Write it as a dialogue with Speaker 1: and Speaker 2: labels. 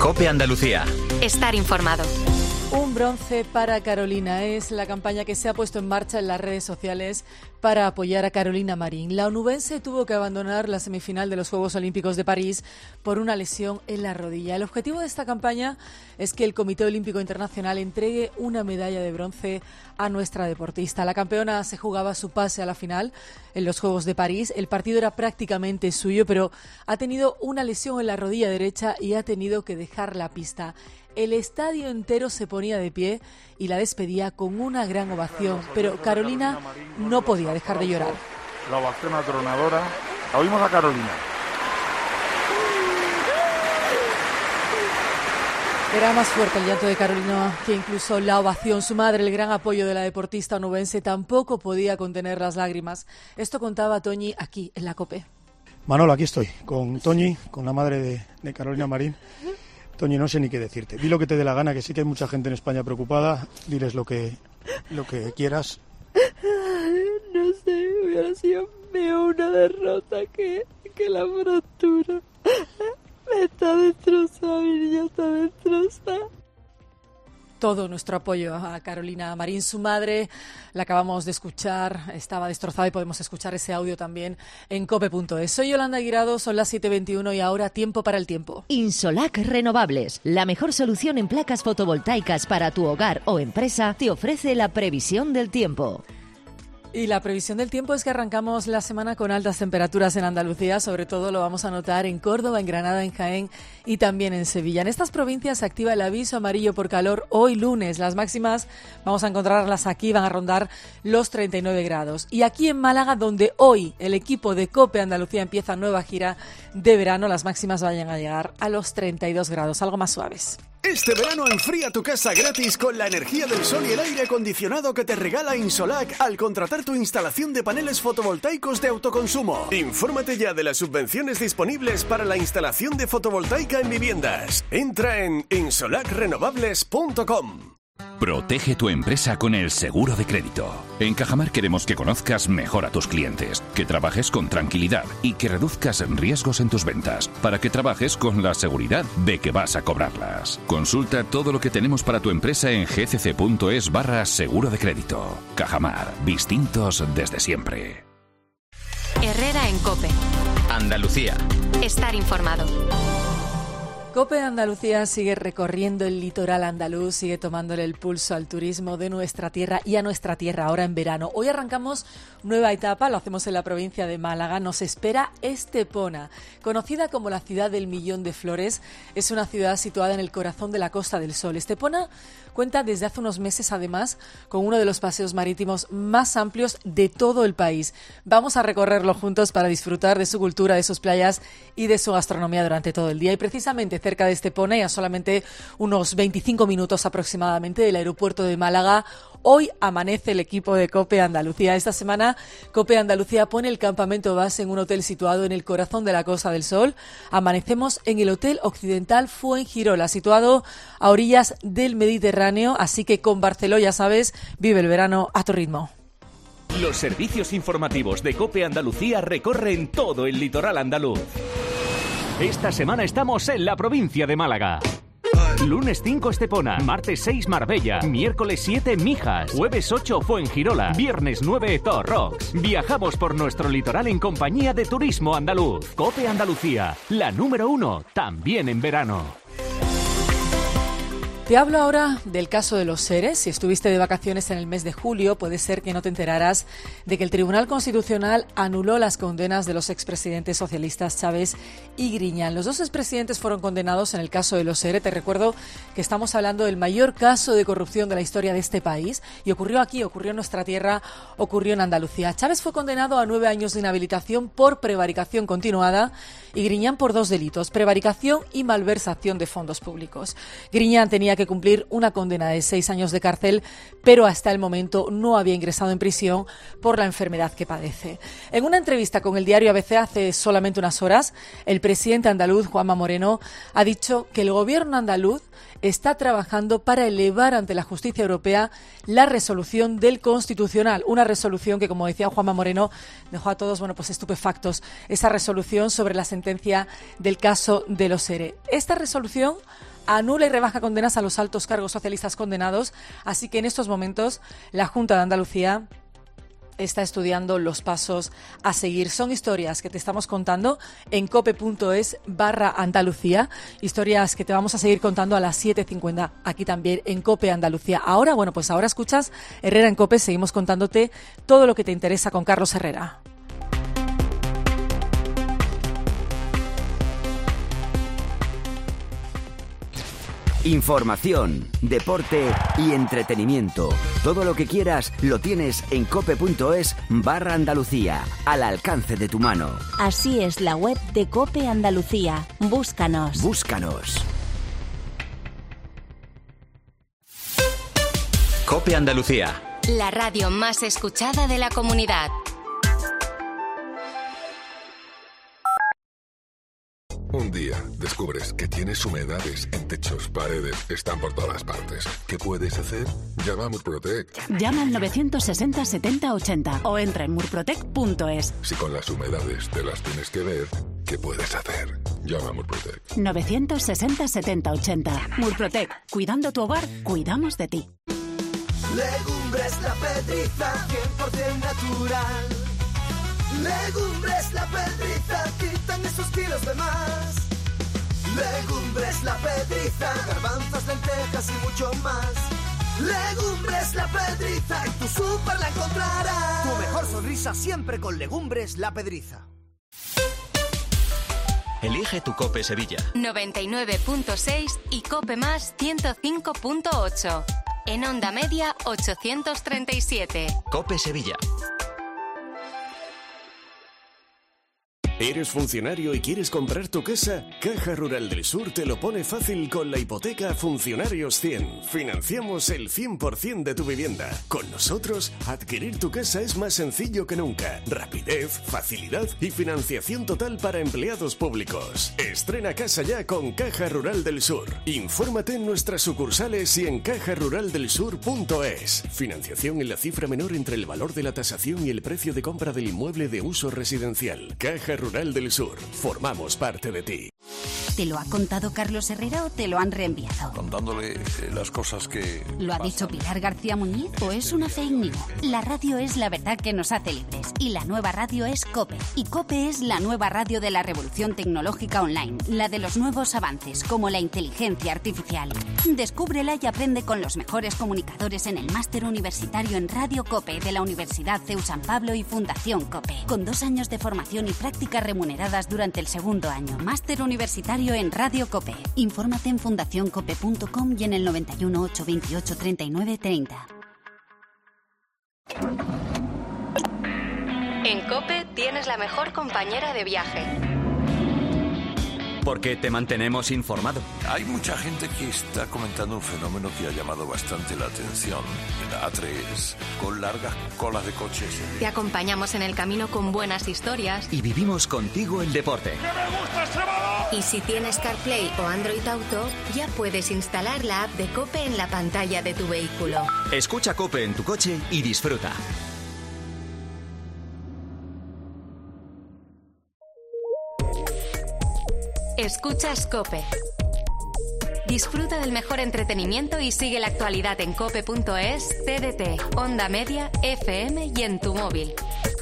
Speaker 1: COPE Andalucía.
Speaker 2: Estar informado.
Speaker 3: Un bronce para Carolina es la campaña que se ha puesto en marcha en las redes sociales para apoyar a Carolina Marín. La onubense tuvo que abandonar la semifinal de los Juegos Olímpicos de París por una lesión en la rodilla. El objetivo de esta campaña es que el Comité Olímpico Internacional entregue una medalla de bronce a nuestra deportista. La campeona se jugaba su pase a la final en los Juegos de París. El partido era prácticamente suyo, pero ha tenido una lesión en la rodilla derecha y ha tenido que dejar la pista. El estadio entero se ponía de pie y la despedía con una gran ovación, pero Carolina no podía dejar de llorar.
Speaker 4: La ovación atronadora. La oímos a Carolina.
Speaker 3: Era más fuerte el llanto de Carolina que incluso la ovación. Su madre, el gran apoyo de la deportista onubense, tampoco podía contener las lágrimas. Esto contaba Toñi aquí en la COPE.
Speaker 5: Manolo, aquí estoy, con Toñi, con la madre de Carolina Marín. Toñi, no sé ni qué decirte. Di lo que te dé la gana, que sí que hay mucha gente en España preocupada. Diles lo que quieras.
Speaker 6: No sé, hubiera sido peor una derrota que la fractura. Está destrozada, mi niña está destrozada.
Speaker 3: Todo nuestro apoyo a Carolina Marín. Su madre, la acabamos de escuchar, estaba destrozada y podemos escuchar ese audio también en cope.es. Soy Yolanda Guirado, son las 7:21 y ahora tiempo para el tiempo.
Speaker 7: Insolac Renovables, la mejor solución en placas fotovoltaicas para tu hogar o empresa, te ofrece la previsión del tiempo.
Speaker 3: Y la previsión del tiempo es que arrancamos la semana con altas temperaturas en Andalucía, sobre todo lo vamos a notar en Córdoba, en Granada, en Jaén y también en Sevilla. En estas provincias se activa el aviso amarillo por calor hoy lunes. Las máximas vamos a encontrarlas aquí, van a rondar los 39 grados. Y aquí en Málaga, donde hoy el equipo de COPE Andalucía empieza nueva gira de verano, las máximas vayan a llegar a los 32 grados, algo más suaves.
Speaker 8: Este verano enfría tu casa gratis con la energía del sol y el aire acondicionado que te regala Insolac al contratar tu instalación de paneles fotovoltaicos de autoconsumo. Infórmate ya de las subvenciones disponibles para la instalación de fotovoltaica en viviendas. Entra en insolacrenovables.com.
Speaker 9: Protege tu empresa con el seguro de crédito. En Cajamar queremos que conozcas mejor a tus clientes, que trabajes con tranquilidad y que reduzcas riesgos en tus ventas, para que trabajes con la seguridad de que vas a cobrarlas. Consulta todo lo que tenemos para tu empresa en gcc.es/seguro de crédito. Cajamar, distintos desde siempre.
Speaker 2: Herrera en COPE.
Speaker 1: Andalucía.
Speaker 2: Estar informado.
Speaker 3: COPE Andalucía sigue recorriendo el litoral andaluz, sigue tomándole el pulso al turismo de nuestra tierra y a nuestra tierra ahora en verano. Hoy arrancamos nueva etapa, lo hacemos en la provincia de Málaga. Nos espera Estepona, conocida como la ciudad del millón de flores. Es una ciudad situada en el corazón de la Costa del Sol. Estepona cuenta desde hace unos meses, además, con uno de los paseos marítimos más amplios de todo el país. Vamos a recorrerlo juntos para disfrutar de su cultura, de sus playas y de su gastronomía durante todo el día. Y precisamente cerca de Estepona y a solamente unos 25 minutos aproximadamente del aeropuerto de Málaga, hoy amanece el equipo de COPE Andalucía. Esta semana COPE Andalucía pone el campamento base en un hotel situado en el corazón de la Costa del Sol. Amanecemos en el Hotel Occidental Fuengirola, situado a orillas del Mediterráneo, así que con Barceló, ya sabes, vive el verano a tu ritmo.
Speaker 10: Los servicios informativos de COPE Andalucía recorren todo el litoral andaluz. Esta semana estamos en la provincia de Málaga. Lunes 5 Estepona, martes 6 Marbella, miércoles 7 Mijas, jueves 8 Fuengirola, viernes 9 Torrox. Viajamos por nuestro litoral en compañía de Turismo Andaluz. COPE Andalucía, la número 1, también en verano.
Speaker 3: Te hablo ahora del caso de los ERE. Si estuviste de vacaciones en el mes de julio, puede ser que no te enteraras de que el Tribunal Constitucional anuló las condenas de los expresidentes socialistas Chaves y Griñán. Los dos expresidentes fueron condenados en el caso de los ERE. Te recuerdo que estamos hablando del mayor caso de corrupción de la historia de este país y ocurrió aquí, ocurrió en nuestra tierra, ocurrió en Andalucía. Chaves fue condenado a 9 años de inhabilitación por prevaricación continuada y Griñán por 2 delitos, prevaricación y malversación de fondos públicos. Griñán tenía que cumplir una condena de 6 años de cárcel, pero hasta el momento no había ingresado en prisión por la enfermedad que padece. En una entrevista con el diario ABC hace solamente unas horas, el presidente andaluz, Juanma Moreno, ha dicho que el gobierno andaluz está trabajando para elevar ante la justicia europea la resolución del Constitucional. Una resolución que, como decía Juanma Moreno, dejó a todos estupefactos. Esa resolución sobre la sentencia del caso de los ERE. Esta resolución anula y rebaja condenas a los altos cargos socialistas condenados, así que en estos momentos la Junta de Andalucía está estudiando los pasos a seguir. Son historias que te estamos contando en cope.es/Andalucía, historias que te vamos a seguir contando a las 7:50 aquí también en Cope Andalucía. Ahora escuchas Herrera en Cope, seguimos contándote todo lo que te interesa con Carlos Herrera.
Speaker 11: Información, deporte y entretenimiento. Todo lo que quieras lo tienes en cope.es/Andalucía, al alcance de tu mano.
Speaker 12: Así es la web de Cope Andalucía. Búscanos.
Speaker 1: Cope Andalucía.
Speaker 2: La radio más escuchada de la comunidad.
Speaker 13: Un día descubres que tienes humedades en techos, paredes, están por todas partes. ¿Qué puedes hacer? Llama a Murprotec.
Speaker 14: Llama al 960 70 80 o entra en murprotec.es.
Speaker 13: Si con las humedades te las tienes que ver, ¿qué puedes hacer? Llama a Murprotec.
Speaker 14: 960 70 80. Murprotec. Cuidando tu hogar, cuidamos de ti.
Speaker 15: Legumbres La Pedriza, 100% natural. Legumbres La Pedriza, quitan esos kilos de más. Legumbres La Pedriza, garbanzos, lentejas y mucho más. Legumbres La Pedriza, en tu súper la encontrarás.
Speaker 16: Tu mejor sonrisa siempre con Legumbres La Pedriza.
Speaker 1: Elige tu Cope Sevilla.
Speaker 2: 99.6 y Cope Más 105.8. En onda media 837.
Speaker 1: Cope Sevilla.
Speaker 8: ¿Eres funcionario y quieres comprar tu casa? Caja Rural del Sur te lo pone fácil con la hipoteca Funcionarios 100. Financiamos el 100% de tu vivienda. Con nosotros, adquirir tu casa es más sencillo que nunca. Rapidez, facilidad y financiación total para empleados públicos. Estrena casa ya con Caja Rural del Sur. Infórmate en nuestras sucursales y en cajaruraldelsur.es. Financiación en la cifra menor entre el valor de la tasación y el precio de compra del inmueble de uso residencial. Caja Rural del Sur. Formamos parte de ti.
Speaker 12: ¿Te lo ha contado Carlos Herrera o te lo han reenviado?
Speaker 13: Contándole las cosas que...
Speaker 12: ¿Lo ha dicho Pilar García Muñiz o es una fake news? La radio es la verdad que nos hace libres y la nueva radio es COPE. Y COPE es la nueva radio de la revolución tecnológica online, la de los nuevos avances como la inteligencia artificial. Descúbrela y aprende con los mejores comunicadores en el máster universitario en Radio COPE de la Universidad CEU San Pablo y Fundación COPE, con 2 años de formación y prácticas remuneradas durante el segundo año. Máster universitario en Radio COPE. Infórmate en fundacioncope.com y en el 91 828 39 30.
Speaker 2: En COPE tienes la mejor compañera de viaje.
Speaker 1: Porque te mantenemos informado.
Speaker 13: Hay mucha gente que está comentando un fenómeno que ha llamado bastante la atención en la A3, con largas colas de coches.
Speaker 2: Te acompañamos en el camino con buenas historias.
Speaker 1: Y vivimos contigo el deporte.
Speaker 4: ¡Que me gusta ese balón!
Speaker 2: Y si tienes CarPlay o Android Auto, ya puedes instalar la app de COPE en la pantalla de tu vehículo.
Speaker 1: Escucha COPE en tu coche y disfruta.
Speaker 2: Escuchas COPE. Disfruta del mejor entretenimiento y sigue la actualidad en cope.es, TDT, Onda Media, FM y en tu móvil.